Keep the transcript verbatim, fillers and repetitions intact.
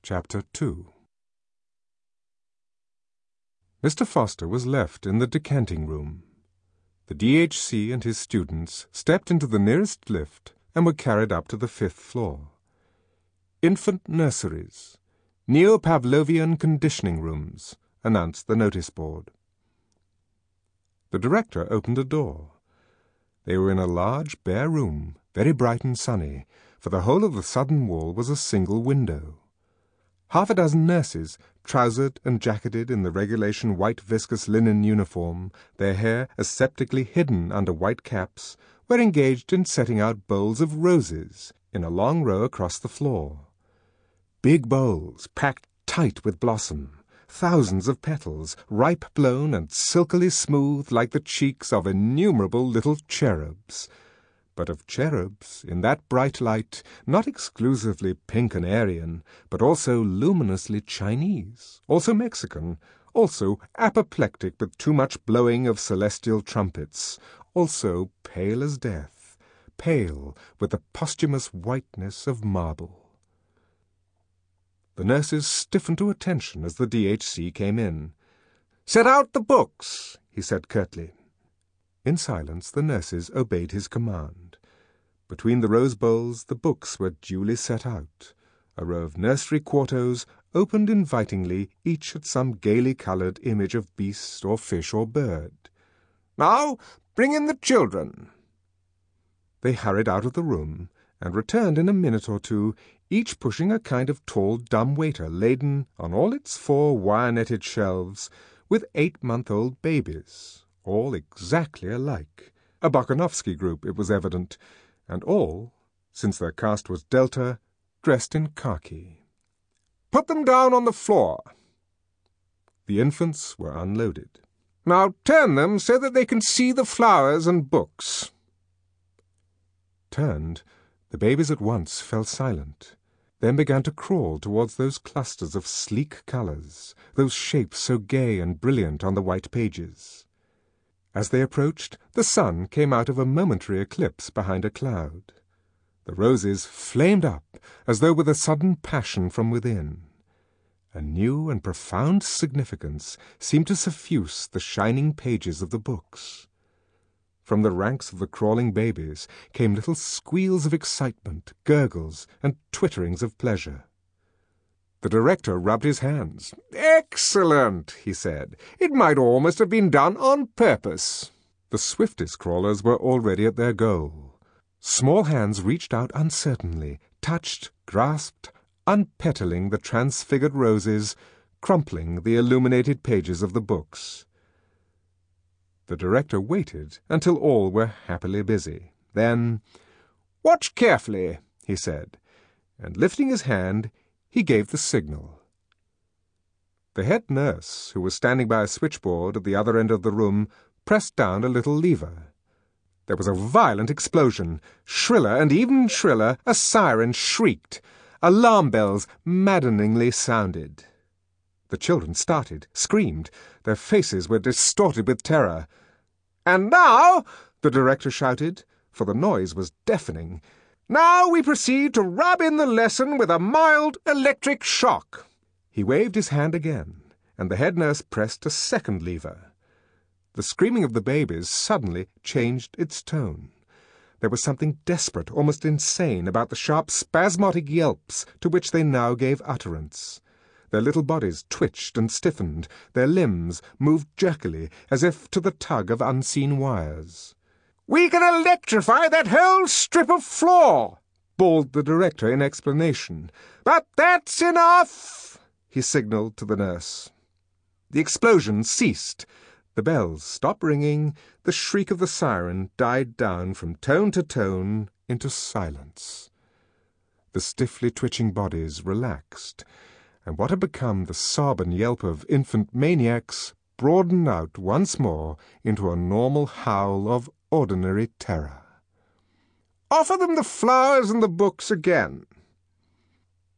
Chapter two. Mister Foster was left in the decanting room. The D H C and his students stepped into the nearest lift and were carried up to the fifth floor. Infant nurseries, Neo-Pavlovian conditioning rooms, announced the notice board. The director opened a door. They were in a large, bare room, very bright and sunny, for the whole of the southern wall was a single window. Half a dozen nurses, trousered and jacketed in the regulation white viscous linen uniform, their hair aseptically hidden under white caps, were engaged in setting out bowls of roses in a long row across the floor. Big bowls, packed tight with blossom, thousands of petals, ripe blown and silkily smooth like the cheeks of innumerable little cherubs. But of cherubs, in that bright light, not exclusively pink and Aryan, but also luminously Chinese, also Mexican, also apoplectic with too much blowing of celestial trumpets, also pale as death, pale with the posthumous whiteness of marble. The nurses stiffened to attention as the D H C came in. "Set out the books," he said curtly. In silence the nurses obeyed his command. Between the rose bowls the books were duly set out. A row of nursery quartos opened invitingly, each at some gaily coloured image of beast or fish or bird. "Now bring in the children." They hurried out of the room and returned in a minute or two, each pushing a kind of tall dumb waiter laden, on all its four wire-netted shelves, with eight-month-old babies, all exactly alike. A Bokanovsky group, it was evident, and all, since their caste was Delta, dressed in khaki. "Put them down on the floor." The infants were unloaded. "Now turn them so that they can see the flowers and books." Turned, the babies at once fell silent, then began to crawl towards those clusters of sleek colours, those shapes so gay and brilliant on the white pages. As they approached, the sun came out of a momentary eclipse behind a cloud. The roses flamed up as though with a sudden passion from within. A new and profound significance seemed to suffuse the shining pages of the books. From the ranks of the crawling babies came little squeals of excitement, gurgles, and twitterings of pleasure. The director rubbed his hands. "Excellent," he said. "It might almost have been done on purpose." The swiftest crawlers were already at their goal. Small hands reached out uncertainly, touched, grasped, unpetaling the transfigured roses, crumpling the illuminated pages of the books. The director waited until all were happily busy. Then, "Watch carefully," he said, and lifting his hand, he gave the signal. The head nurse, who was standing by a switchboard at the other end of the room, pressed down a little lever. There was a violent explosion. Shriller and even shriller, a siren shrieked. Alarm bells maddeningly sounded. The children started, screamed. Their faces were distorted with terror. "And now," the director shouted, for the noise was deafening, "now we proceed to rub in the lesson with a mild electric shock." He waved his hand again, and the head nurse pressed a second lever. The screaming of the babies suddenly changed its tone. There was something desperate, almost insane, about the sharp, spasmodic yelps to which they now gave utterance. Their little bodies twitched and stiffened, their limbs moved jerkily, as if to the tug of unseen wires. "We can electrify that whole strip of floor," bawled the director in explanation. "But that's enough," he signalled to the nurse. The explosion ceased. The bells stopped ringing. The shriek of the siren died down from tone to tone into silence. The stiffly twitching bodies relaxed, and what had become the sob and yelp of infant maniacs broadened out once more into a normal howl of ordinary terror. "Offer them the flowers and the books again,"